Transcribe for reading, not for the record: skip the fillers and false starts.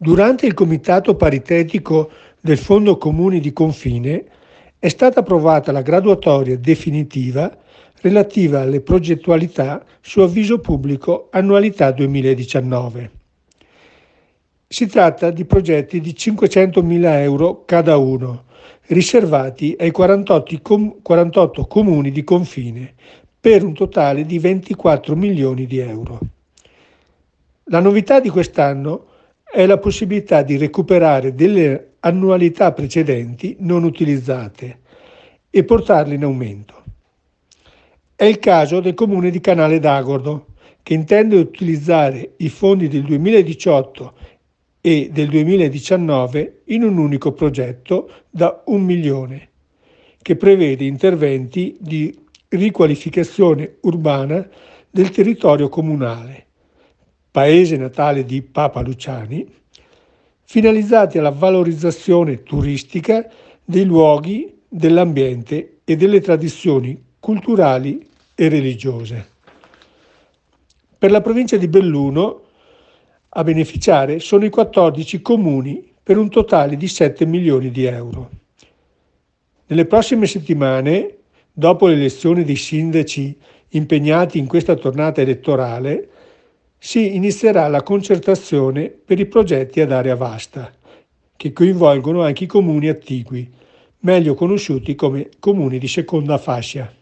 Durante il comitato paritetico del Fondo Comuni di Confine è stata approvata la graduatoria definitiva relativa alle progettualità su avviso pubblico annualità 2019. Si tratta di progetti di 500.000 euro cada uno, riservati ai 48 comuni di confine, per un totale di 24 milioni di euro. La novità di quest'anno è la possibilità di recuperare delle annualità precedenti non utilizzate e portarle in aumento. È il caso del comune di Canale d'Agordo, che intende utilizzare i fondi del 2018 e del 2019 in un unico progetto da 1 milione, che prevede interventi di riqualificazione urbana del territorio comunale, paese natale di Papa Luciani, finalizzati alla valorizzazione turistica dei luoghi, dell'ambiente e delle tradizioni culturali e religiose. Per la provincia di Belluno a beneficiare sono i 14 comuni per un totale di 7 milioni di euro. Nelle prossime settimane, dopo l'elezione dei sindaci impegnati in questa tornata elettorale, si inizierà la concertazione per i progetti ad area vasta, che coinvolgono anche i comuni attigui, meglio conosciuti come comuni di seconda fascia.